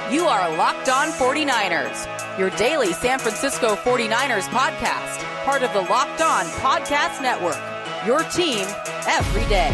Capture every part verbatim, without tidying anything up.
You are Locked On forty-niners, your daily San Francisco forty-niners podcast, part of the Locked On Podcast Network, your team every day.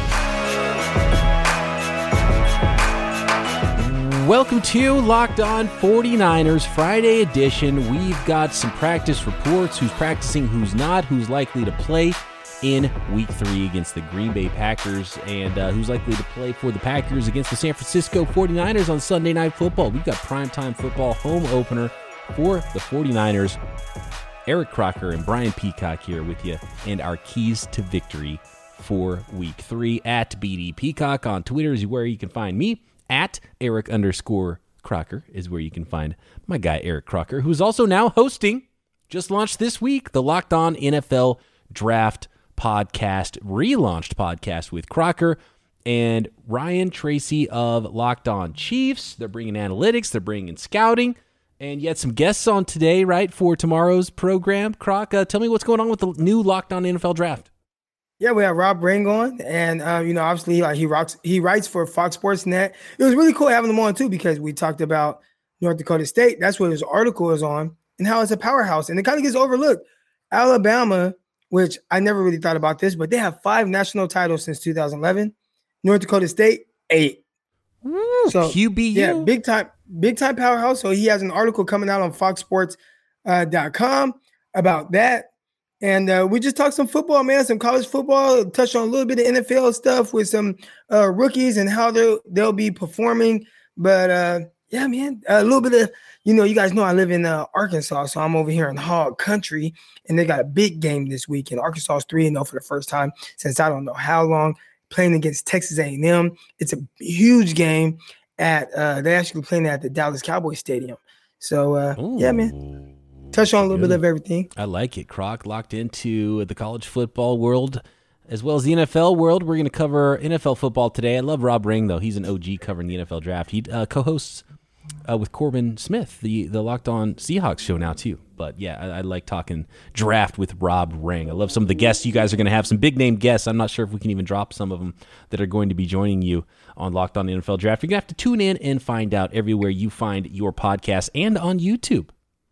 Welcome to Locked On forty-niners Friday edition. We've got some practice reports, who's practicing, who's not, who's likely to play in week three against the Green Bay Packers, and uh, who's likely to play for the Packers against the San Francisco forty-niners on Sunday Night Football. We've got primetime football home opener for the forty-niners. Eric Crocker and Brian Peacock here with you, and our keys to victory for week three. At B D Peacock on Twitter is where you can find me. At Eric underscore Crocker is where you can find my guy Eric Crocker, who's also now hosting, just launched this week, the Locked On N F L Draft podcast, relaunched podcast with Crocker and Ryan Tracy of Locked On Chiefs. They're bringing analytics, they're bringing scouting, and yet some guests on today, right, for tomorrow's program. Croc, uh, tell me what's going on with the new Locked On N F L Draft. Yeah, we have Rob Ring on, and uh, you know, obviously, like he rocks, he writes for Fox Sports Net. It was really cool having him on too, because we talked about North Dakota State. That's what his article is on, and how it's a powerhouse, and it kind of gets overlooked. Alabama, which I never really thought about this, but they have five national titles since two thousand eleven. North Dakota State, eight. Woo, so Q B U. Yeah, big time, big time powerhouse. So he has an article coming out on fox sports dot com uh, about that. And uh, we just talked some football, man, some college football, touched on a little bit of N F L stuff with some uh, rookies and how they'll, they'll be performing. But, uh, yeah, man, a little bit of, you know, you guys know I live in uh, Arkansas, so I'm over here in Hog Country, and they got a big game this week. And Arkansas is three and oh for the first time since I don't know how long, playing against Texas A and M. It's a huge game. At uh, They're actually playing at the Dallas Cowboys Stadium. So, uh, yeah, man. Touch on a little Good. bit of everything. I like it. Croc locked into the college football world as well as the N F L world. We're going to cover N F L football today. I love Rob Ring, though. He's an O G covering the N F L draft. He uh, co-hosts uh, with Corbin Smith, the, the Locked On Seahawks show now, too. But, yeah, I, I like talking draft with Rob Ring. I love some of the guests you guys are going to have, some big-name guests. I'm not sure if we can even drop some of them that are going to be joining you on Locked On N F L Draft. You're going to have to tune in and find out everywhere you find your podcast and on YouTube.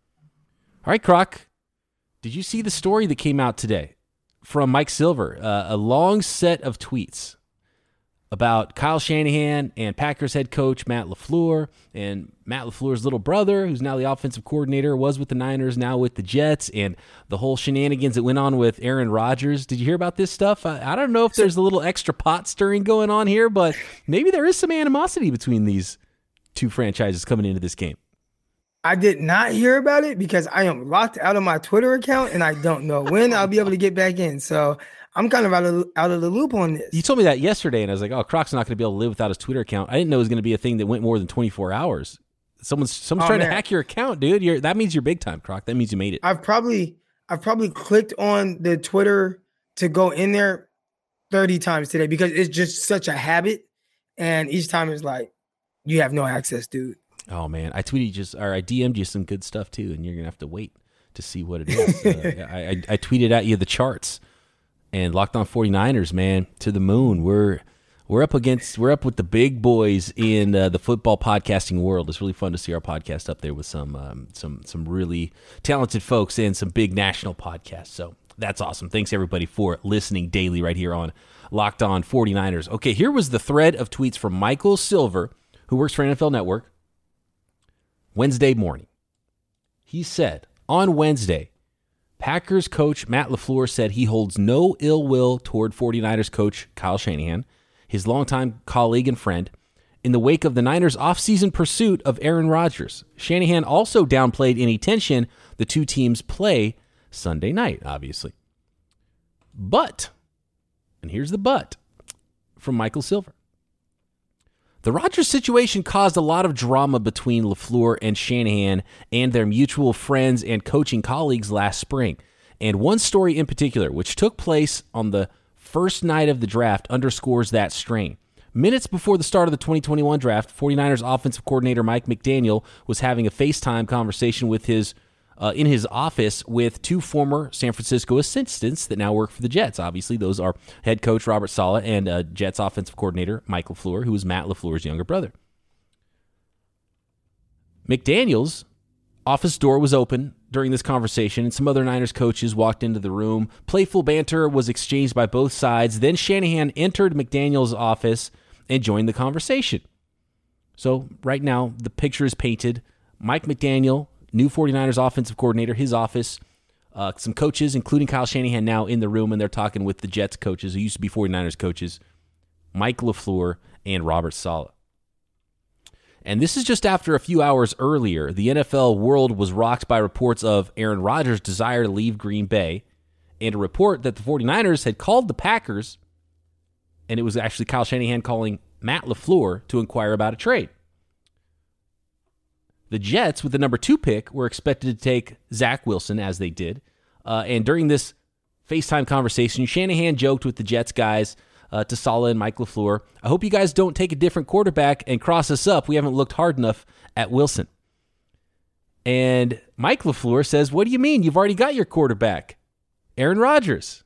All right, Croc, did you see the story that came out today from Mike Silver? Uh, a long set of tweets about Kyle Shanahan and Packers head coach Matt LaFleur, and Matt LaFleur's little brother, who's now the offensive coordinator, was with the Niners, now with the Jets, and the whole shenanigans that went on with Aaron Rodgers. Did you hear about this stuff? I, I don't know if there's a little extra pot stirring going on here, but maybe there is some animosity between these two franchises coming into this game. I did not hear about it because I am locked out of my Twitter account, and I don't know when I'll be able to get back in. So I'm kind of out of out of the loop on this. You told me that yesterday, and I was like, oh, Croc's not going to be able to live without his Twitter account. I didn't know it was going to be a thing that went more than twenty-four hours. Someone's someone's oh, trying man. to hack your account, dude. You're, that means you're big time, Croc. That means you made it. I've probably I've probably clicked on the Twitter to go in there thirty times today because it's just such a habit, and each time it's like, you have no access, dude. Oh, man. I tweeted just, or I D M'd you some good stuff, too, and you're going to have to wait to see what it is. uh, I, I, I tweeted at you the charts, and Locked On forty-niners, man, to the moon. We're we're up against, we're up with the big boys in uh, the football podcasting world. It's really fun to see our podcast up there with some, um, some, some really talented folks and some big national podcasts. So that's awesome. Thanks, everybody, for listening daily right here on Locked On forty-niners. Okay, here was the thread of tweets from Michael Silver, who works for N F L Network, Wednesday morning. He said, on Wednesday, Packers coach Matt LaFleur said he holds no ill will toward forty-niners coach Kyle Shanahan, his longtime colleague and friend, in the wake of the Niners' offseason pursuit of Aaron Rodgers. Shanahan also downplayed any tension the two teams play Sunday night, obviously. But, and here's the but, from Michael Silver. The Rodgers situation caused a lot of drama between LaFleur and Shanahan and their mutual friends and coaching colleagues last spring. And one story in particular, which took place on the first night of the draft, underscores that strain. Minutes before the start of the twenty twenty-one draft, forty-niners offensive coordinator Mike McDaniel was having a FaceTime conversation with his uh, in his office with two former San Francisco assistants that now work for the Jets. Obviously, those are head coach Robert Saleh and uh, Jets offensive coordinator Mike LaFleur, who is Matt LaFleur's younger brother. McDaniels' office door was open during this conversation, and some other Niners coaches walked into the room. Playful banter was exchanged by both sides. Then Shanahan entered McDaniels' office and joined the conversation. So right now, the picture is painted. Mike McDaniel, new 49ers offensive coordinator, his office, uh, some coaches, including Kyle Shanahan, now in the room, and they're talking with the Jets coaches, who used to be 49ers coaches, Mike LaFleur and Robert Saleh. And this is just after a few hours earlier, the N F L world was rocked by reports of Aaron Rodgers' desire to leave Green Bay, and a report that the 49ers had called the Packers, and it was actually Kyle Shanahan calling Matt LaFleur to inquire about a trade. The Jets, with the number two pick, were expected to take Zach Wilson, as they did. Uh, and during this FaceTime conversation, Shanahan joked with the Jets guys uh, to Saleh and Mike LaFleur, I hope you guys don't take a different quarterback and cross us up. We haven't looked hard enough at Wilson. And Mike LaFleur says, what do you mean? You've already got your quarterback, Aaron Rodgers.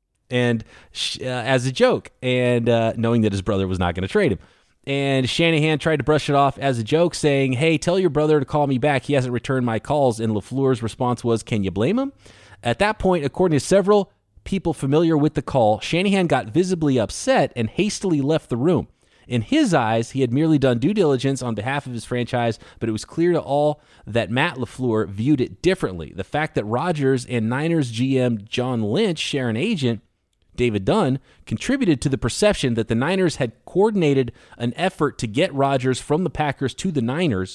And uh, as a joke, and uh, knowing that his brother was not going to trade him. And Shanahan tried to brush it off as a joke, saying, hey, tell your brother to call me back. He hasn't returned my calls. And LaFleur's response was, can you blame him? At that point, according to several people familiar with the call, Shanahan got visibly upset and hastily left the room. In his eyes, he had merely done due diligence on behalf of his franchise, but it was clear to all that Matt LaFleur viewed it differently. The fact that Rodgers and Niners G M John Lynch share an agent, David Dunn, contributed to the perception that the Niners had coordinated an effort to get Rodgers from the Packers to the Niners,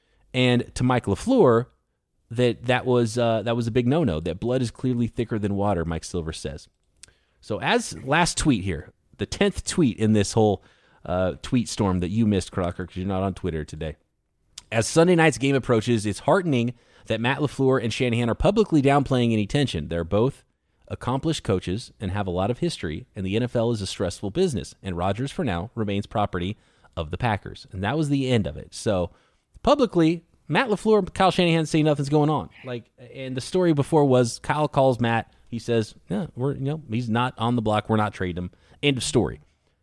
and to Mike LaFleur, that that was uh, that was a big no-no, that blood is clearly thicker than water, Mike Silver says. So as last tweet here, the tenth tweet in this whole uh, tweet storm that you missed, Crocker, because you're not on Twitter today. As Sunday night's game approaches, it's heartening that Matt LaFleur and Shanahan are publicly downplaying any tension. They're both accomplished coaches and have a lot of history, and the N F L is a stressful business, and Rodgers, for now, remains property of the Packers. And that was the end of it. So publicly, Matt LaFleur and Kyle Shanahan say nothing's going on. Like, and the story before was Kyle calls Matt. He says, yeah, we're, you know, he's not on the block. We're not trading him. End of story.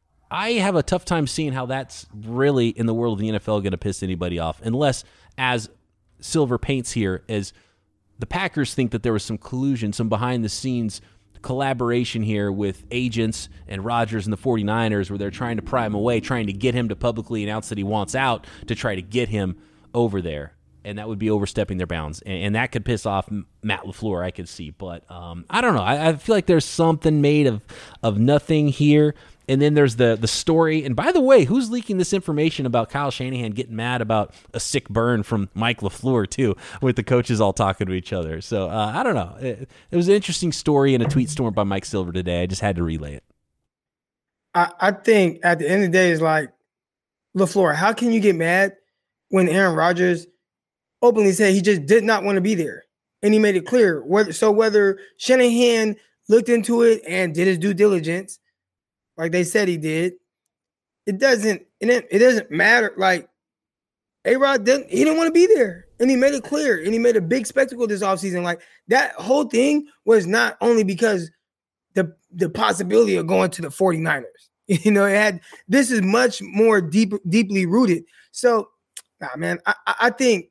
I have a tough time seeing how that's really, in the world of the N F L, going to piss anybody off, unless, as Silver paints here, as the Packers think that there was some collusion, some behind-the-scenes collaboration here with agents and Rodgers and the 49ers, where they're trying to pry him away, trying to get him to publicly announce that he wants out to try to get him over there. And that would be overstepping their bounds. And, and that could piss off Matt LaFleur, I could see. But um, I don't know. I, I feel like there's something made of, of nothing here. And then there's the the story. And by the way, who's leaking this information about Kyle Shanahan getting mad about a sick burn from Mike LaFleur, too, with the coaches all talking to each other? So uh, I don't know. It, it was an interesting story and a tweet storm by Mike Silver today. I just had to relay it. I, I think at the end of the day, it's like, LaFleur, how can you get mad when Aaron Rodgers openly said he just did not want to be there? And he made it clear. Whether, so whether Shanahan looked into it and did his due diligence, like they said he did, it doesn't it, it doesn't matter. Like, A-Rod didn't he didn't want to be there. And he made it clear. And he made a big spectacle this offseason. Like, that whole thing was not only because the the possibility of going to the 49ers. You know, it had this is much more deep deeply rooted. So, nah, man, I, I think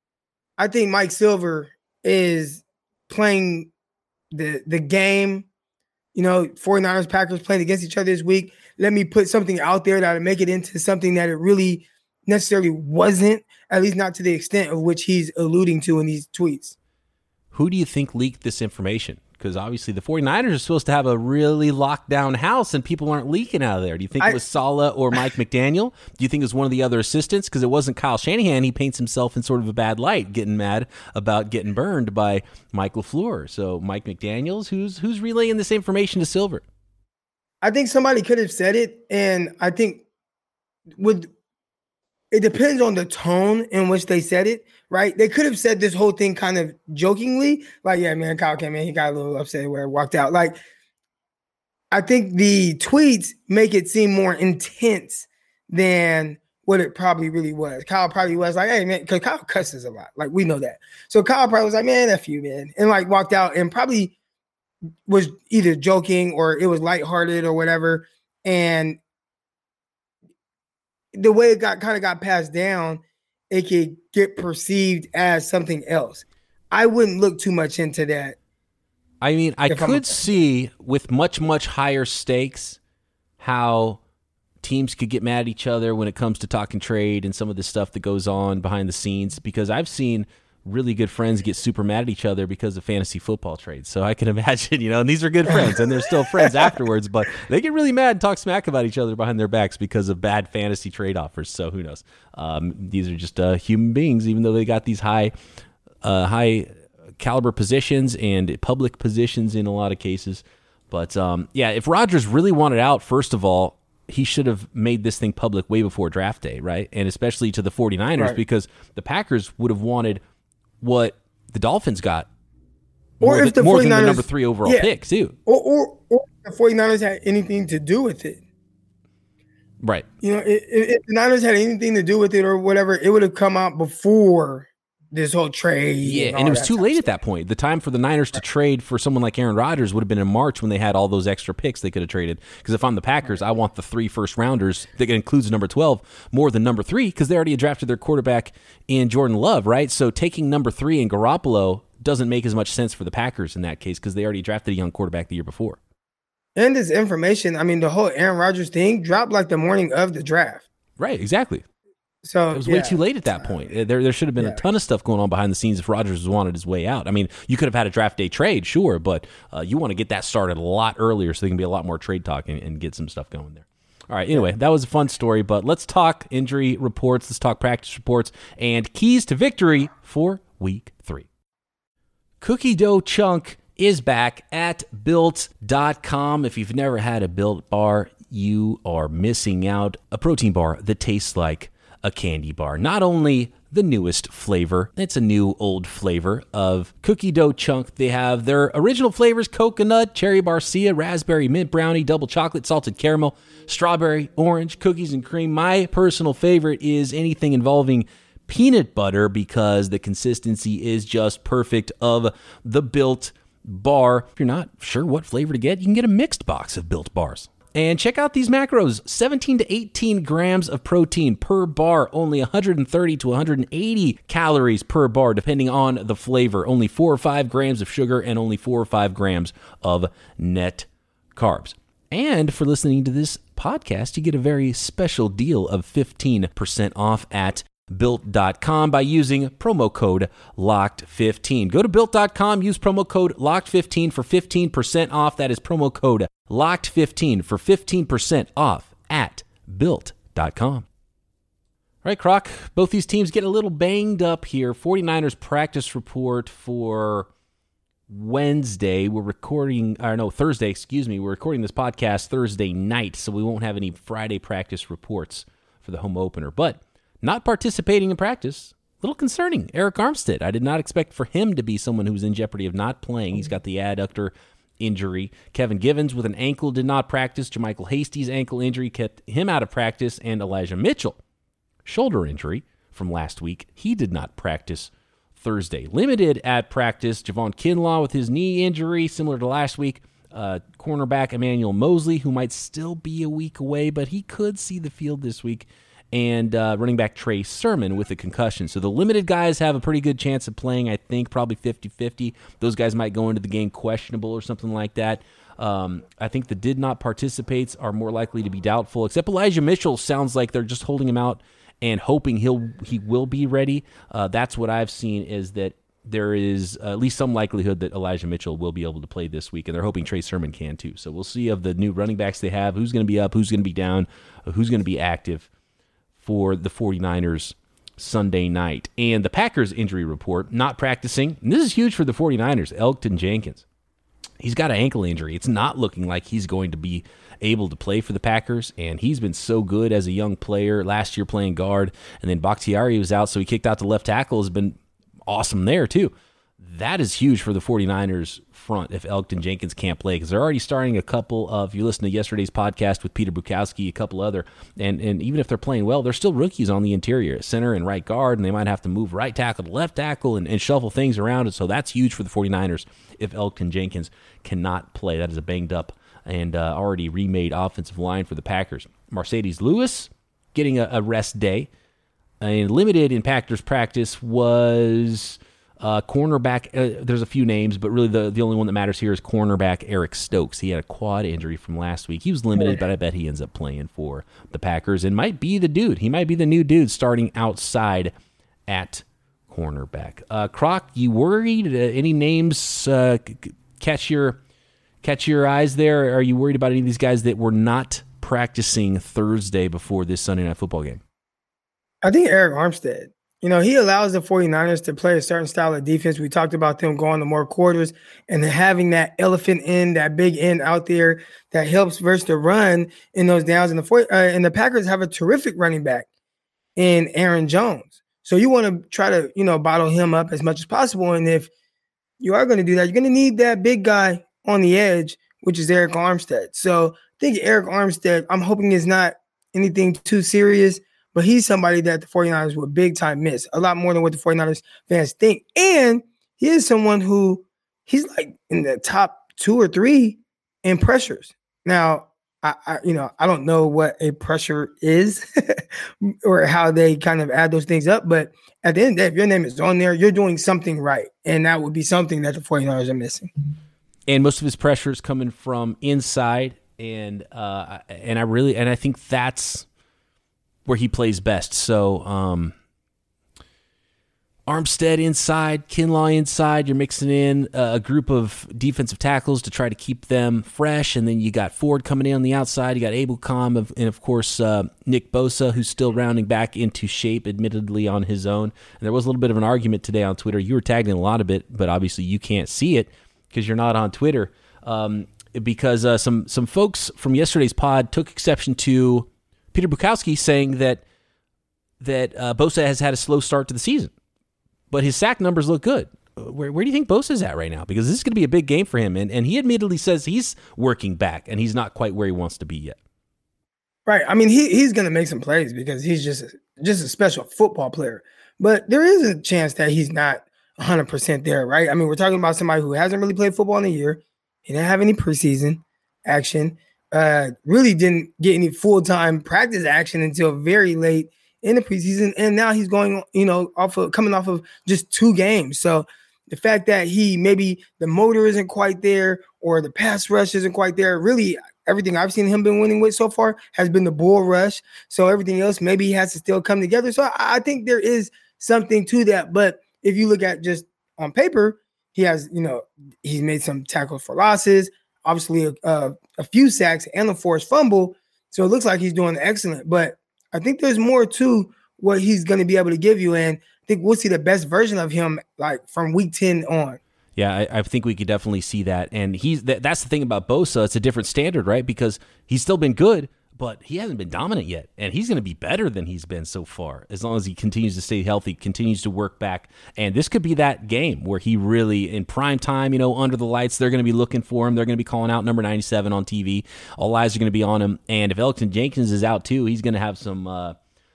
I think Mike Silver is playing the the game. You know, 49ers, Packers playing against each other this week. Let me put something out there that'll make it into something that it really necessarily wasn't, at least not to the extent of which he's alluding to in these tweets. Who do you think leaked this information? Because obviously the 49ers are supposed to have a really locked down house and people aren't leaking out of there. Do you think I, it was Saleh or Mike McDaniel? Do you think it was one of the other assistants? Because it wasn't Kyle Shanahan. He paints himself in sort of a bad light, getting mad about getting burned by Mike LaFleur. So Mike McDaniels, who's who's relaying this information to Silver? I think somebody could have said it, and I think with it depends on the tone in which they said it, right? They could have said this whole thing kind of jokingly, like, yeah, man, Kyle came in, he got a little upset where he walked out. Like, I think the tweets make it seem more intense than what it probably really was. Kyle probably was like, hey, man, because Kyle cusses a lot. Like, we know that. So Kyle probably was like, man, F you, man. And, like, walked out and probably was either joking or it was lighthearted or whatever. And the way it got kind of got passed down it could get perceived as something else. I wouldn't look too much into that. I mean, I could see with much, much higher stakes how teams could get mad at each other when it comes to talking trade and some of the stuff that goes on behind the scenes, because I've seen really good friends get super mad at each other because of fantasy football trades. So I can imagine, you know, and these are good friends and they're still friends afterwards, but they get really mad and talk smack about each other behind their backs because of bad fantasy trade offers. So who knows? Um, these are just uh, human beings, even though they got these high, uh, high caliber positions and public positions in a lot of cases. But um, yeah, if Rodgers really wanted out, first of all, he should have made this thing public way before draft day, right? And especially to the 49ers, right, because the Packers would have wanted what the Dolphins got, or more, if than, the more than the number three overall yeah, pick, too. Or, or, or if the 49ers had anything to do with it. Right. You know, if, if the Niners had anything to do with it or whatever, it would have come out before this whole trade. Yeah, and, and it was too late stuff. at that point. The time for the Niners to trade for someone like Aaron Rodgers would have been in March when they had all those extra picks they could have traded. Because if I'm the Packers, I want the three first rounders that includes number twelve more than number three, because they already drafted their quarterback in Jordan Love, right? So taking number three in Garoppolo doesn't make as much sense for the Packers in that case, because they already drafted a young quarterback the year before. And this information, I mean, the whole Aaron Rodgers thing dropped like the morning of the draft. Right, exactly. So it was yeah. way too late at that point. There, there should have been yeah. a ton of stuff going on behind the scenes if Rodgers wanted his way out. I mean, you could have had a draft day trade, sure, but uh, you want to get that started a lot earlier so there can be a lot more trade talk and, and get some stuff going there. All right, anyway, that was a fun story, but let's talk injury reports, let's talk practice reports, and keys to victory for week three. Cookie Dough Chunk is back at built dot com. If you've never had a Built bar, you are missing out. A protein bar that tastes like a candy bar. Not only the newest flavor, it's a new old flavor of Cookie Dough Chunk. They have their original flavors: coconut, cherry barcia, raspberry, mint brownie, double chocolate, salted caramel, strawberry, orange, cookies and cream. My personal favorite is anything involving peanut butter, because the consistency is just perfect of the Built bar. If you're not sure what flavor to get, you can get a mixed box of Built bars. And check out these macros: seventeen to eighteen grams of protein per bar, only one hundred thirty to one hundred eighty calories per bar, depending on the flavor. Only four or five grams of sugar and only four or five grams of net carbs. And for listening to this podcast, you get a very special deal of fifteen percent off at built dot com by using promo code locked fifteen. Go to built dot com, use promo code locked fifteen for fifteen percent off. That is promo code locked fifteen for fifteen percent off at built dot com. All right, Croc, both these teams get a little banged up here. 49ers practice report for Wednesday. We're recording, or no, Thursday, excuse me. We're recording this podcast Thursday night, so we won't have any Friday practice reports for the home opener. But not participating in practice, a little concerning. Arik Armstead. I did not expect for him to be someone who was in jeopardy of not playing. He's got the adductor injury. Kevin Givens with an ankle did not practice. JaMychal Hasty's ankle injury kept him out of practice. And Elijah Mitchell, shoulder injury from last week. He did not practice Thursday. Limited at practice, Javon Kinlaw with his knee injury, similar to last week. Uh, cornerback Emmanuel Mosley, who might still be a week away, but he could see the field this week. And uh, running back Trey Sermon with a concussion. So the limited guys have a pretty good chance of playing, I think, probably fifty-fifty. Those guys might go into the game questionable or something like that. Um, I think the did not participates are more likely to be doubtful, except Elijah Mitchell sounds like they're just holding him out and hoping he'll he will be ready. Uh, that's what I've seen, is that there is at least some likelihood that Elijah Mitchell will be able to play this week, and they're hoping Trey Sermon can too. So we'll see of the new running backs they have, who's going to be up, who's going to be down, who's going to be active for the 49ers Sunday night. And the Packers injury report, not practicing. And this is huge for the 49ers, Elgton Jenkins. He's got an ankle injury. It's not looking like he's going to be able to play for the Packers, and he's been so good as a young player, last year playing guard, and then Bakhtiari was out, so he kicked out to left tackle, has been awesome there too. That is huge for the 49ers front if Elgton Jenkins can't play, because they're already starting a couple of, you listen to yesterday's podcast with Peter Bukowski, a couple other, and, and even if they're playing well, they're still rookies on the interior, center and right guard, and they might have to move right tackle to left tackle and, and shuffle things around, and so that's huge for the 49ers if Elgton Jenkins cannot play. That is a banged up and uh, already remade offensive line for the Packers. Mercedes Lewis getting a, a rest day. and limited in Packers practice was uh, cornerback. Uh, there's a few names, but really the, the only one that matters here is cornerback Eric Stokes. He had a quad injury from last week. He was limited, but I bet he ends up playing for the Packers and might be the dude. He might be the new dude starting outside at cornerback. Uh, Croc, you worried? Uh, any names uh, c- catch your catch your eyes there? Are you worried about any of these guys that were not practicing Thursday before this Sunday Night Football game? I think Eric Armstead. You know, he allows the 49ers to play a certain style of defense. We talked about them going to more quarters and having that elephant end, that big end out there that helps versus the run in those downs. And the uh, and the Packers have a terrific running back in Aaron Jones. So you want to try to, you know, bottle him up as much as possible. And if you are going to do that, you're going to need that big guy on the edge, which is Eric Armstead. So I think Eric Armstead, I'm hoping is not anything too serious, but he's somebody that the 49ers would big time miss, a lot more than what the 49ers fans think. And he is someone who he's like in the top two or three in pressures. Now, I, I you know, I don't know what a pressure is or how they kind of add those things up, but at the end of the day, if your name is on there, you're doing something right. And that would be something that the 49ers are missing. And most of his pressure is coming from inside. And, uh, and I really, and I think that's where he plays best. So, um, Armstead inside, Kinlaw inside. You're mixing in a group of defensive tackles to try to keep them fresh, and then you got Ford coming in on the outside. You got Abel Kam, and of course uh, Nick Bosa, who's still rounding back into shape, admittedly on his own. And there was a little bit of an argument today on Twitter. You were tagging a lot of it, but obviously you can't see it because you're not on Twitter. Um, because uh, some some folks from yesterday's pod took exception to Peter Bukowski saying that that uh, Bosa has had a slow start to the season. But his sack numbers look good. Where where do you think Bosa's at right now? Because this is going to be a big game for him. And and he admittedly says he's working back, and he's not quite where he wants to be yet. Right. I mean, he he's going to make some plays because he's just a, just a special football player. But there is a chance that he's not one hundred percent there, right? I mean, we're talking about somebody who hasn't really played football in a year. He didn't have any preseason action. Uh, really didn't get any full-time practice action until very late in the preseason, and now he's going, you know, off of coming off of just two games. So the fact that he maybe the motor isn't quite there or the pass rush isn't quite there, really everything I've seen him been winning with so far has been the bull rush. So everything else maybe he has to still come together. So I, I think there is something to that. But if you look at just on paper, he has, you know, he's made some tackles for losses, obviously a, a, a few sacks and a forced fumble. So it looks like he's doing excellent. But I think there's more to what he's going to be able to give you, and I think we'll see the best version of him like from week ten on. Yeah, I, I think we could definitely see that, and he's th- that's the thing about Bosa. It's a different standard, right? Because he's still been good, but he hasn't been dominant yet, and he's going to be better than he's been so far as long as he continues to stay healthy, continues to work back. And this could be that game where he really, in prime time, you know, under the lights, they're going to be looking for him. They're going to be calling out number ninety-seven on T V. All eyes are going to be on him. And if Elgton Jenkins is out too, he's going to have some uh,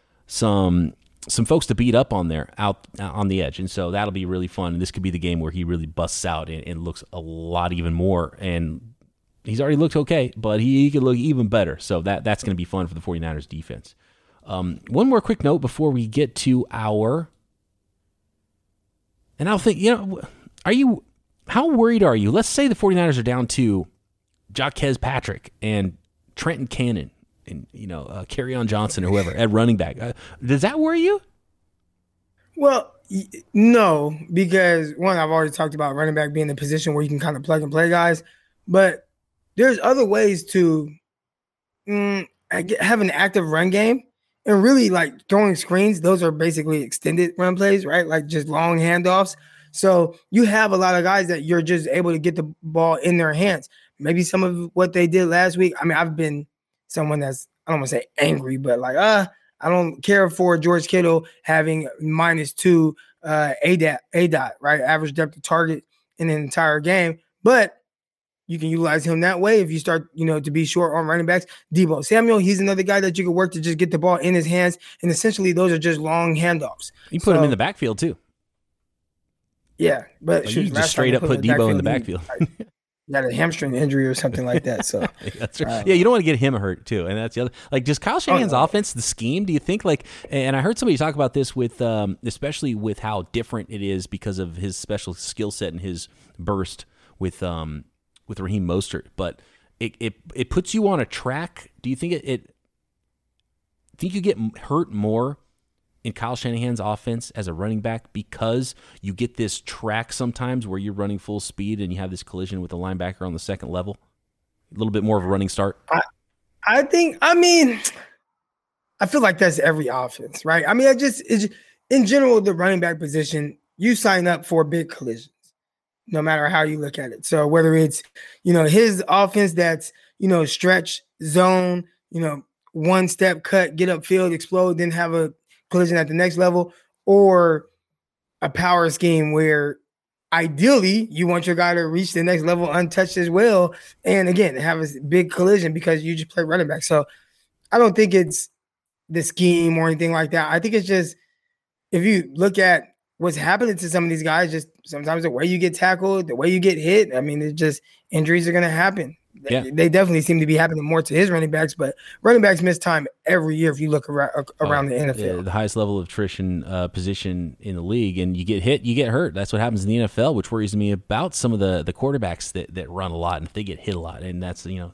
some some folks to beat up on there out on the edge. And so that'll be really fun. And this could be the game where he really busts out and, and looks a lot even more. And he's already looked okay, but he, he could look even better. So that that's going to be fun for the 49ers defense. Um, one more quick note before we get to our, and I'll think, you know, are you, how worried are you? Let's say the 49ers are down to Jaquez Patrick and Trenton Cannon and, you know, uh, Kerryon Johnson or whoever at running back. Uh, does that worry you? Well, y- no, because one, I've already talked about running back being the position where you can kind of plug and play guys, but there's other ways to mm, have an active run game and really like throwing screens. Those are basically extended run plays, right? Like just long handoffs. So you have a lot of guys that you're just able to get the ball in their hands. Maybe some of what they did last week. I mean, I've been someone that's, I don't want to say angry, but like, uh, I don't care for George Kittle having minus two uh, A D O T, right? Average depth of target in an entire game. But you can utilize him that way if you start, you know, to be short on running backs. Deebo Samuel, he's another guy that you could work to just get the ball in his hands. And essentially, those are just long handoffs. You put so, him in the backfield, too. Yeah. but like shoot, you just straight up put Deebo in the backfield. He, got a hamstring injury or something like that. So that's right. Um, yeah, you don't want to get him hurt too, and that's the other. Like, just Kyle Shanahan's oh, no. offense, the scheme. Do you think like? And I heard somebody talk about this with, um, especially with how different it is because of his special skill set and his burst with, um, with Raheem Mostert. But it it it puts you on a track. Do you think it? it think you get hurt more in Kyle Shanahan's offense as a running back because you get this track sometimes where you're running full speed and you have this collision with a linebacker on the second level? A little bit more of a running start? I, I think, I mean, I feel like that's every offense, right? I mean, I just, it's, in general, the running back position, you sign up for big collisions, no matter how you look at it. So whether it's, you know, his offense that's, you know, stretch, zone, you know, one step cut, get upfield, explode, then have a collision at the next level, or a power scheme where ideally you want your guy to reach the next level untouched as well. And again, have a big collision because you just play running back. So I don't think it's the scheme or anything like that. I think it's just, if you look at what's happening to some of these guys, just sometimes the way you get tackled, the way you get hit, I mean, it's just injuries are going to happen. Yeah. They, they definitely seem to be happening more to his running backs, but running backs miss time every year if you look around, around oh, the N F L. Yeah, the highest level of attrition uh, position in the league, and you get hit, you get hurt. That's what happens in the N F L, which worries me about some of the, the quarterbacks that, that run a lot and if they get hit a lot. And that's, you know,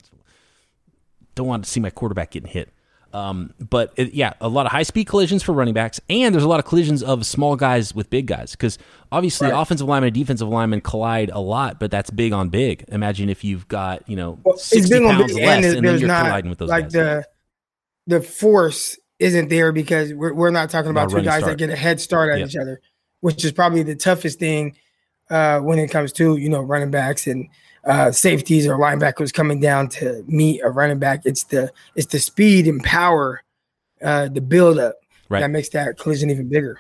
don't want to see my quarterback getting hit. Um, but it, yeah, a lot of high speed collisions for running backs, and there's a lot of collisions of small guys with big guys because obviously right. offensive linemen and defensive linemen collide a lot, but that's big on big. Imagine if you've got, you know, well, sixty pounds less and, and then you're colliding with those like guys. The, the force isn't there because we're, we're not talking about two guys start. that get a head start at yep. each other, which is probably the toughest thing uh, when it comes to, you know, running backs and uh, safeties or linebackers coming down to meet a running back. It's the it's the speed and power, uh, the build up right. that makes that collision even bigger.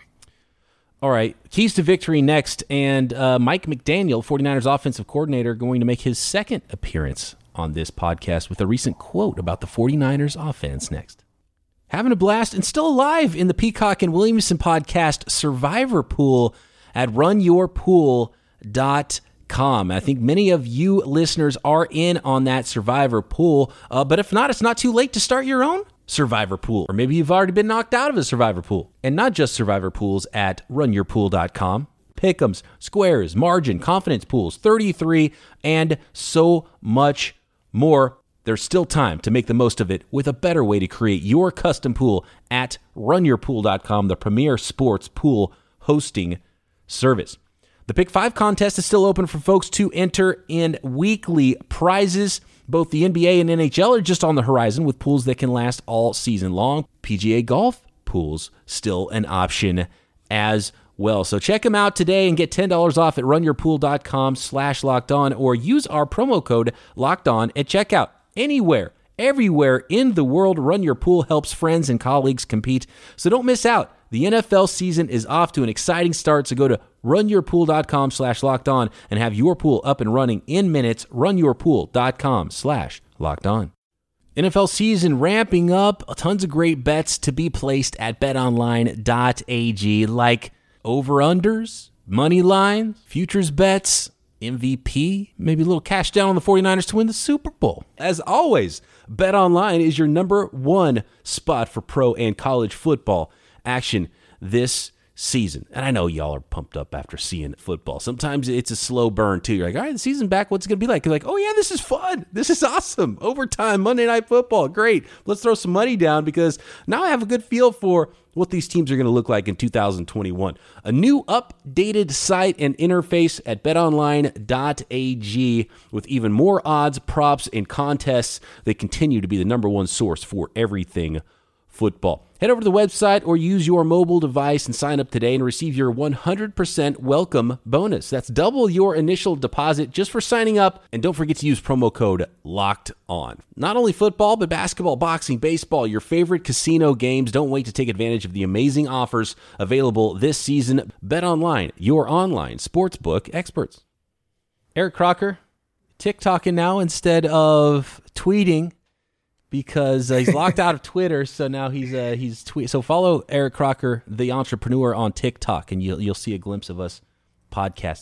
All right, keys to victory next, and uh, Mike McDaniel, 49ers offensive coordinator, going to make his second appearance on this podcast with a recent quote about the 49ers offense next. Having a blast and still alive in the Peacock and Williamson podcast Survivor Pool at run your pool dot com. I think many of you listeners are in on that Survivor Pool, uh, but if not, it's not too late to start your own Survivor Pool. Or maybe you've already been knocked out of a Survivor Pool. And not just Survivor Pools at run your pool dot com. Pick'ems, squares, margin, confidence pools, thirty-three, and so much more. There's still time to make the most of it with a better way to create your custom pool at run your pool dot com, the premier sports pool hosting service. The Pick five contest is still open for folks to enter in weekly prizes. Both the N B A and N H L are just on the horizon with pools that can last all season long. P G A golf pools still an option as well. So check them out today and get ten dollars off at run your pool dot com slash locked on or use our promo code locked on at checkout. Anywhere, everywhere in the world, Run Your Pool helps friends and colleagues compete. So don't miss out. The N F L season is off to an exciting start, so go to run your pool dot com slash locked on and have your pool up and running in minutes. run your pool dot com slash locked on. N F L season ramping up. Tons of great bets to be placed at bet online dot a g, like over-unders, money lines, futures bets, M V P, maybe a little cash down on the 49ers to win the Super Bowl. As always, BetOnline is your number one spot for pro and college football action this season. And I know y'all are pumped up after seeing football. Sometimes it's a slow burn too. You're like, all right, the season back, what's it going to be like? You're like, oh yeah, this is fun. This is awesome. Overtime, Monday Night Football. Great. Let's throw some money down because now I have a good feel for what these teams are going to look like in two thousand twenty-one. A new updated site and interface at bet online dot a g with even more odds, props, and contests that continue to be the number one source for everything football. Head over to the website or use your mobile device and sign up today and receive your one hundred percent welcome bonus. That's double your initial deposit just for signing up. And don't forget to use promo code LOCKEDON. Not only football, but basketball, boxing, baseball, your favorite casino games. Don't wait to take advantage of the amazing offers available this season. BetOnline, your online sportsbook experts. Eric Crocker, TikToking now instead of tweeting, because uh, he's locked out of Twitter, so now he's uh, he's tweet. So follow Eric Crocker, the entrepreneur, on TikTok, and you'll you'll see a glimpse of us podcasting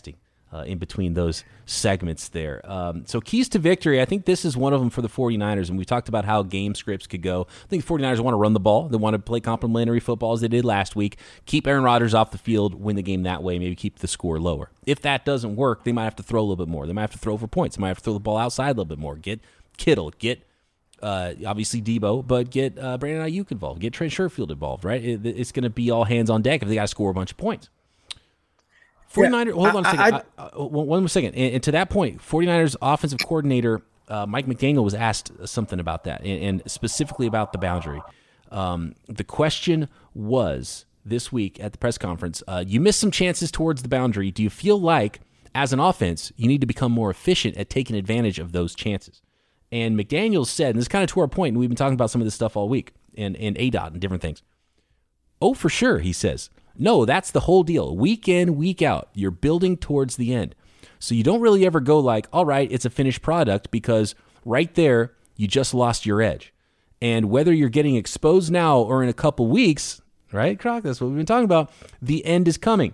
uh, in between those segments there. Um, so keys to victory, I think this is one of them for the 49ers, and we talked about how game scripts could go. I think the 49ers want to run the ball. They want to play complementary football as they did last week, keep Aaron Rodgers off the field, win the game that way, maybe keep the score lower. If that doesn't work, they might have to throw a little bit more. They might have to throw for points. They might have to throw the ball outside a little bit more. Get Kittle, get uh, obviously Debo, but get uh, Brandon Ayuk involved, get Trent Sherfield involved, right? It, it's going to be all hands on deck if they got to score a bunch of points. 49ers, yeah, hold on a second. I, I, I, uh, one, one second. And, and to that point, 49ers offensive coordinator uh, Mike McDaniel was asked something about that, and, and specifically about the boundary. Um, the question was this week at the press conference, uh, you missed some chances towards the boundary. Do you feel like, as an offense, you need to become more efficient at taking advantage of those chances? And McDaniel said, and this is kind of to our point, and we've been talking about some of this stuff all week, and, and A D O T and different things. Oh, for sure, he says. No, that's the whole deal. Week in, week out, you're building towards the end. So you don't really ever go like, all right, it's a finished product, because right there, you just lost your edge. And whether you're getting exposed now or in a couple weeks, right, Croc, that's what we've been talking about, the end is coming.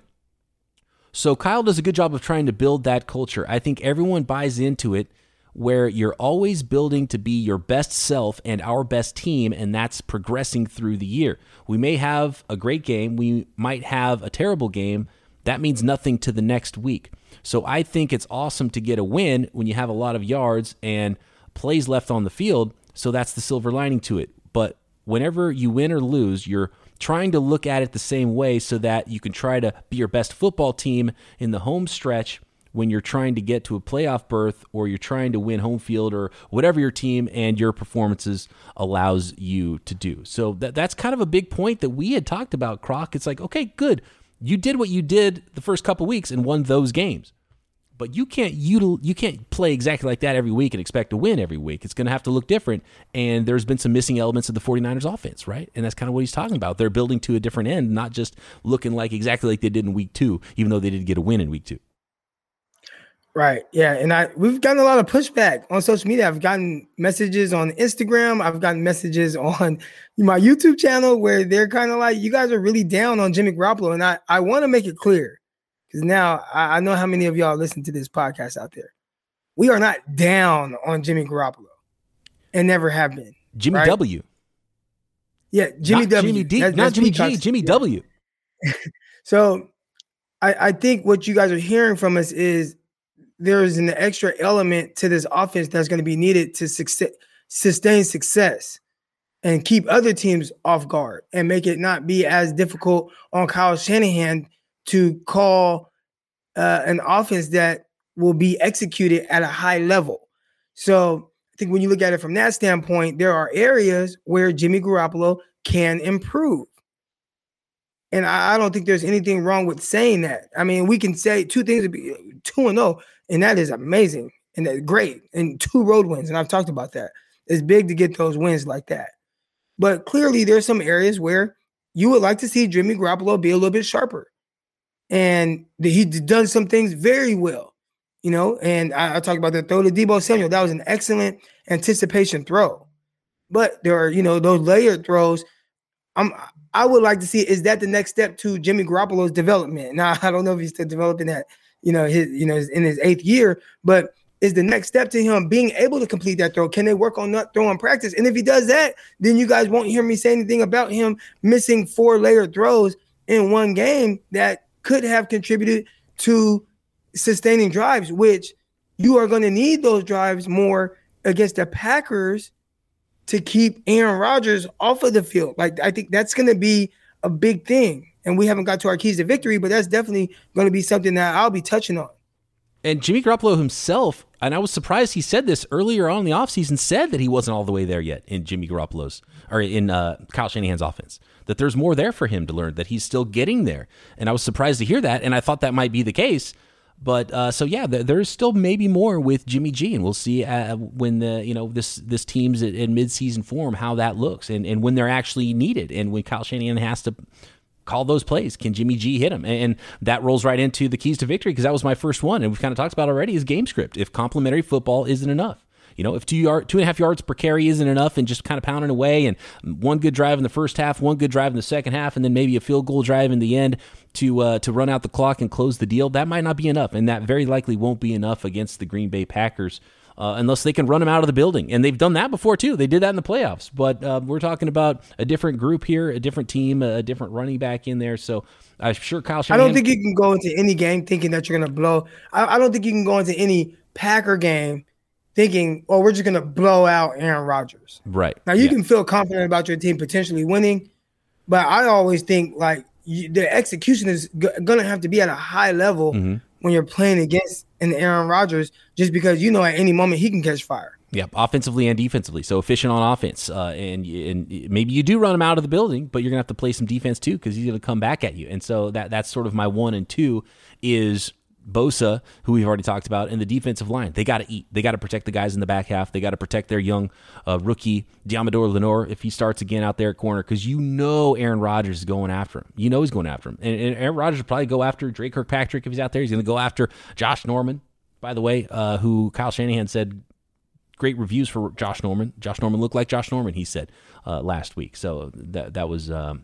So Kyle does a good job of trying to build that culture. I think everyone buys into it, where you're always building to be your best self and our best team, and that's progressing through the year. We may have a great game. We might have a terrible game. That means nothing to the next week. So I think it's awesome to get a win when you have a lot of yards and plays left on the field, so that's the silver lining to it. But whenever you win or lose, you're trying to look at it the same way so that you can try to be your best football team in the home stretch when you're trying to get to a playoff berth, or you're trying to win home field, or whatever your team and your performances allows you to do. So that that's kind of a big point that we had talked about, Croc. It's like, okay, good. You did what you did the first couple weeks and won those games. But you can't util- you can't play exactly like that every week and expect to win every week. It's going to have to look different. And there's been some missing elements of the 49ers offense, right? And that's kind of what he's talking about. They're building to a different end, not just looking like exactly like they did in week two, even though they did get a win in week two. Right. Yeah. And I we've gotten a lot of pushback on social media. I've gotten messages on Instagram. I've gotten messages on my YouTube channel where they're kind of like, you guys are really down on Jimmy Garoppolo. And I, I want to make it clear, because now I, I know how many of y'all listen to this podcast out there. We are not down on Jimmy Garoppolo, and never have been. Jimmy right? W. Yeah. Jimmy not W. Jimmy D. That's, not that's Jimmy G. Peacock's, Jimmy yeah. W. So I, I think what you guys are hearing from us is there's an extra element to this offense that's going to be needed to success, sustain success and keep other teams off guard, and make it not be as difficult on Kyle Shanahan to call uh, an offense that will be executed at a high level. So I think when you look at it from that standpoint, there are areas where Jimmy Garoppolo can improve. And I, I don't think there's anything wrong with saying that. I mean, we can say two things to be two and oh, and that is amazing and that's great. And two road wins, and I've talked about that. It's big to get those wins like that. But clearly, there's some areas where you would like to see Jimmy Garoppolo be a little bit sharper. And he's done some things very well, you know. And I, I talked about the throw to Deebo Samuel. That was an excellent anticipation throw. But there are, you know, those layered throws. I'm, I would like to see, is that the next step to Jimmy Garoppolo's development? Now, I don't know if he's still developing that, you know, his, you know, in his eighth year, but is the next step to him being able to complete that throw? Can they work on that throw in practice? And if he does that, then you guys won't hear me say anything about him missing four layered throws in one game that could have contributed to sustaining drives, which you are going to need those drives more against the Packers to keep Aaron Rodgers off of the field. Like, I think that's going to be a big thing. And we haven't got to our keys to victory, but that's definitely going to be something that I'll be touching on. And Jimmy Garoppolo himself, and I was surprised he said this earlier on in the offseason, said that he wasn't all the way there yet in Jimmy Garoppolo's, or in uh, Kyle Shanahan's offense, that there's more there for him to learn, that he's still getting there. And I was surprised to hear that, and I thought that might be the case. But uh, so yeah, there, there's still maybe more with Jimmy G, and we'll see uh, when the you know this this team's in, in midseason form how that looks, and and when they're actually needed, and when Kyle Shanahan has to call those plays, can Jimmy G hit him? And, and that rolls right into the keys to victory, because that was my first one, and we've kind of talked about already is game script. If complementary football isn't enough. You know, if two yard, two and a half yards per carry isn't enough, and just kind of pounding away, and one good drive in the first half, one good drive in the second half, and then maybe a field goal drive in the end, to uh, to run out the clock and close the deal, that might not be enough, and that very likely won't be enough against the Green Bay Packers. Uh, unless they can run them out of the building. And they've done that before, too. They did that in the playoffs. But uh, we're talking about a different group here, a different team, a different running back in there. So I'm sure Kyle Shanahan... I don't think you can go into any game thinking that you're going to blow. I, I don't think you can go into any Packer game thinking, oh, we're just going to blow out Aaron Rodgers. Right. Now, you yeah. can feel confident about your team potentially winning. But I always think, like, you, the execution is g- going to have to be at a high level mm-hmm. when you're playing against an Aaron Rodgers, just because you know at any moment he can catch fire. Yeah, offensively and defensively. So efficient on offense. Uh, and and maybe you do run him out of the building, but you're going to have to play some defense too because he's going to come back at you. And so that that's sort of my one and two is Bosa, who we've already talked about, and the defensive line. They got to eat. They got to protect the guys in the back half. They got to protect their young uh, rookie, Diamador Lenore, if he starts again out there at corner, because you know Aaron Rodgers is going after him. You know he's going after him. And, and Aaron Rodgers will probably go after Drake Kirkpatrick if he's out there. He's going to go after Josh Norman, by the way, uh, who Kyle Shanahan said great reviews for Josh Norman. Josh Norman looked like Josh Norman, he said uh, last week. So that that was um,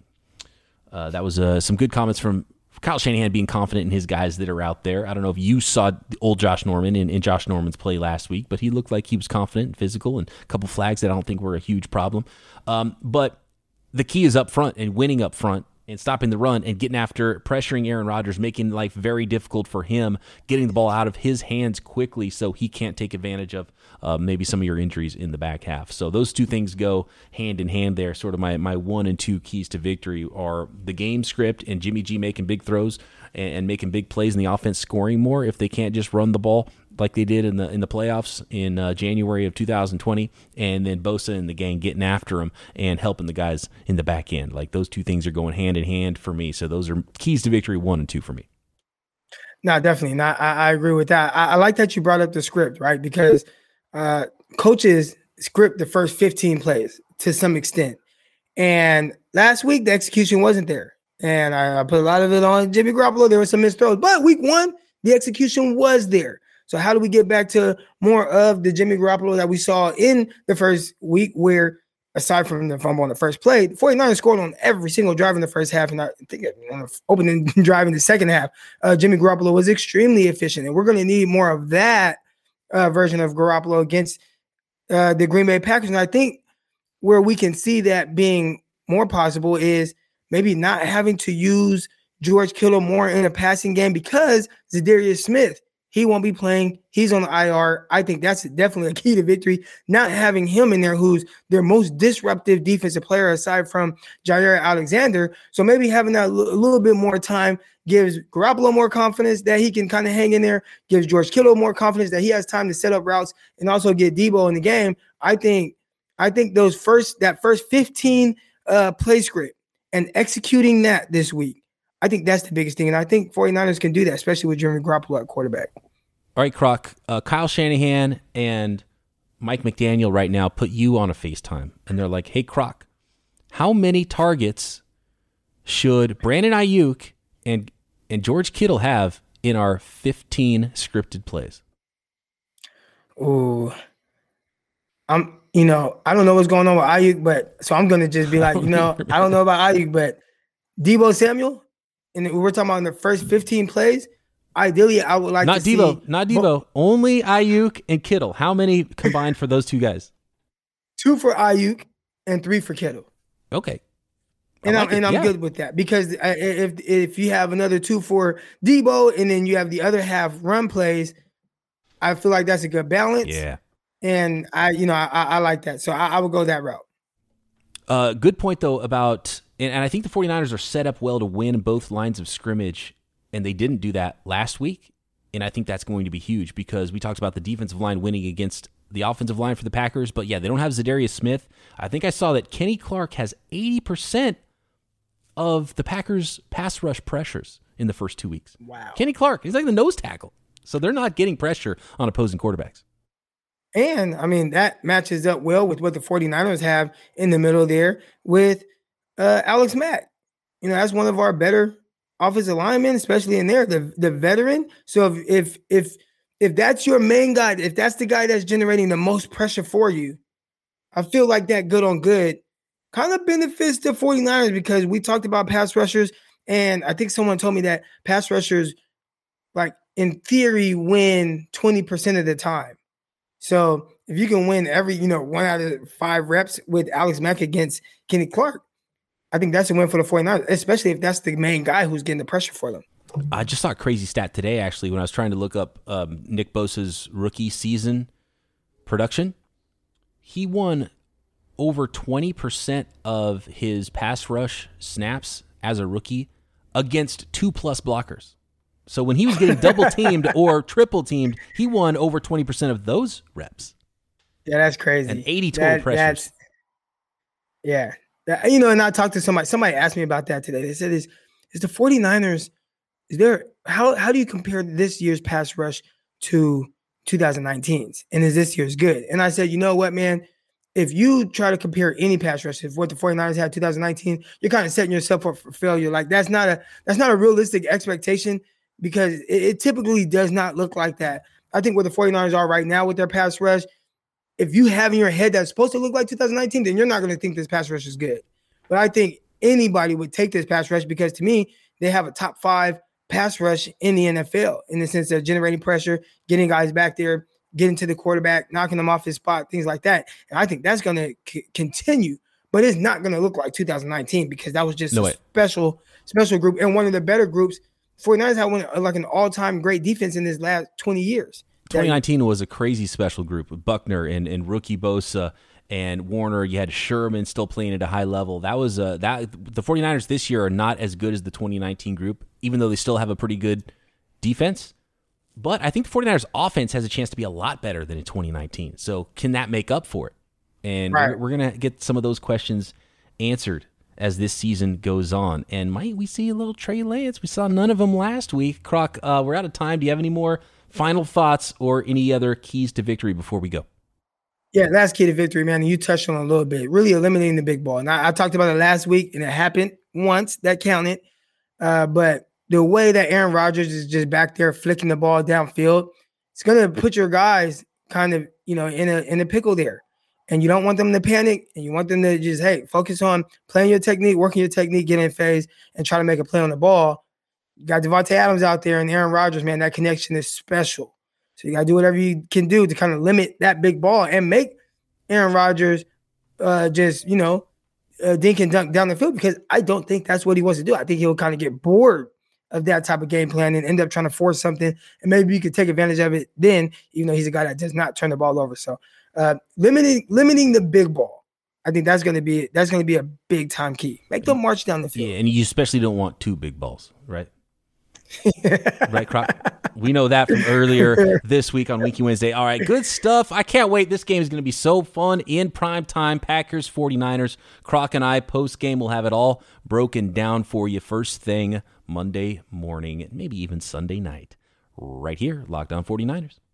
uh, that was uh, some good comments from Kyle Shanahan being confident in his guys that are out there. I don't know if you saw old Josh Norman in, in Josh Norman's play last week, but he looked like he was confident and physical, and a couple flags that I don't think were a huge problem. Um, but the key is up front and winning up front and stopping the run and getting after, pressuring Aaron Rodgers, making life very difficult for him, getting the ball out of his hands quickly so he can't take advantage of uh, maybe some of your injuries in the back half. So those two things go hand in hand there. Sort of my, my one and two keys to victory are the game script and Jimmy G making big throws and, and making big plays, and the offense scoring more if they can't just run the ball like they did in the in the playoffs in uh, January of two thousand twenty, and then Bosa and the gang getting after him and helping the guys in the back end. Like those two things are going hand in hand for me. So those are keys to victory one and two for me. No, definitely. No, I, I agree with that. I, I like that you brought up the script, right? Because uh, coaches script the first fifteen plays to some extent. And last week, the execution wasn't there. And I, I put a lot of it on Jimmy Garoppolo. There were some missed throws. But week one, the execution was there. So how do we get back to more of the Jimmy Garoppolo that we saw in the first week, where aside from the fumble on the first play, the 49ers scored on every single drive in the first half, and I think on the opening drive in the second half, uh, Jimmy Garoppolo was extremely efficient, and we're going to need more of that uh, version of Garoppolo against uh, the Green Bay Packers. And I think where we can see that being more possible is maybe not having to use George Kittle more in a passing game, because Zadarius Smith, he won't be playing. He's on the I R. I think that's definitely a key to victory. Not having him in there, who's their most disruptive defensive player aside from Jaire Alexander. So maybe having that a little bit more time gives Garoppolo more confidence that he can kind of hang in there, gives George Kittle more confidence that he has time to set up routes, and also get Debo in the game. I think I think those first that first fifteen uh, play script and executing that this week, I think that's the biggest thing. And I think 49ers can do that, especially with Jimmy Garoppolo at quarterback. All right, Croc, uh, Kyle Shanahan and Mike McDaniel right now put you on a FaceTime, and they're like, hey, Croc, how many targets should Brandon Ayuk and and George Kittle have in our fifteen scripted plays? Oh, I'm, you know, I don't know what's going on with Ayuk, but so I'm going to just be like, you know, I don't know about Ayuk, but Debo Samuel, and we're talking about in the first fifteen plays. Ideally, I would like not to Debo, see not Debo, bo- only Ayuk and Kittle. How many combined for those two guys? Two for Ayuk and three for Kittle. Okay, I and like I'm and I'm yeah. good with that, because if if you have another two for Debo and then you have the other half run plays, I feel like that's a good balance. Yeah, and I you know I I like that, so I, I would go that route. Uh, good point though about, and, and I think the 49ers are set up well to win both lines of scrimmage. And they didn't do that last week, and I think that's going to be huge, because we talked about the defensive line winning against the offensive line for the Packers, but yeah, they don't have Zadarius Smith. I think I saw that Kenny Clark has eighty percent of the Packers' pass rush pressures in the first two weeks. Wow. Kenny Clark, he's like the nose tackle. So they're not getting pressure on opposing quarterbacks. And, I mean, that matches up well with what the 49ers have in the middle there with uh, Alex Mack. You know, that's one of our better offensive linemen, especially in there, the the veteran. So if if if if that's your main guy, if that's the guy that's generating the most pressure for you, I feel like that good on good kind of benefits the 49ers, because we talked about pass rushers And I think someone told me that pass rushers, like in theory, win twenty percent of the time. So if you can win every, you know, one out of five reps with Alex Mack against Kenny Clark, I think that's a win for the 49ers, especially if that's the main guy who's getting the pressure for them. I just saw a crazy stat today, actually, when I was trying to look up um, Nick Bosa's rookie season production. He won over twenty percent of his pass rush snaps as a rookie against two-plus blockers. So when he was getting double-teamed or triple-teamed, he won over twenty percent of those reps. Yeah, that's crazy. And eighty total that, pressures. Yeah. That, you know, and I talked to somebody. Somebody asked me about that today. They said, is, is the 49ers, is there, how, how do you compare this year's pass rush to twenty nineteen's? And is this year's good? And I said, you know what, man? If you try to compare any pass rush of what the 49ers had in twenty nineteen, you're kind of setting yourself up for failure. Like that's not a that's not a realistic expectation because it, it typically does not look like that. I think where the 49ers are right now with their pass rush, if you have in your head that's supposed to look like twenty nineteen, then you're not going to think this pass rush is good. But I think anybody would take this pass rush because to me, they have a top five pass rush in the N F L in the sense of generating pressure, getting guys back there, getting to the quarterback, knocking them off his spot, things like that. And I think that's going to c- continue, but it's not going to look like two thousand nineteen because that was just no a way. special, special group and one of the better groups. 49ers had one, like an all-time great defense in this last twenty years. twenty nineteen was a crazy special group with Buckner and, and rookie Bosa and Warner. You had Sherman still playing at a high level. That was uh, that the 49ers this year are not as good as the twenty nineteen group, even though they still have a pretty good defense. But I think the 49ers offense has a chance to be a lot better than in twenty nineteen. So can that make up for it? And right. we're, we're going to get some of those questions answered as this season goes on. And might we see a little Trey Lance? We saw none of them last week. Croc, uh, we're out of time. Do you have any more final thoughts or any other keys to victory before we go? Yeah, last key to victory, man. And you touched on it a little bit. Really eliminating the big ball. And I, I talked about it last week, and it happened once. That counted. Uh, but the way that Aaron Rodgers is just back there flicking the ball downfield, it's going to put your guys kind of, you know, in a in a pickle there. And you don't want them to panic, and you want them to just, hey, focus on playing your technique, working your technique, get in phase, and try to make a play on the ball. You got Devontae Adams out there and Aaron Rodgers, man, that connection is special. So you got to do whatever you can do to kind of limit that big ball and make Aaron Rodgers uh, just, you know, uh, dink and dunk down the field because I don't think that's what he wants to do. I think he'll kind of get bored of that type of game plan and end up trying to force something, and maybe you could take advantage of it then, even though he's a guy that does not turn the ball over. So uh, limiting limiting the big ball, I think that's going to be that's going to be a big time key. Make them march down the field. Yeah, and you especially don't want two big balls, right? Right, Croc? We know that from earlier this week on Winky Wednesday. All right, good stuff. I can't wait. This game is going to be so fun in prime time. Packers, 49ers. Croc and I, post-game, will have it all broken down for you first thing Monday morning, maybe even Sunday night, right here, Locked On 49ers.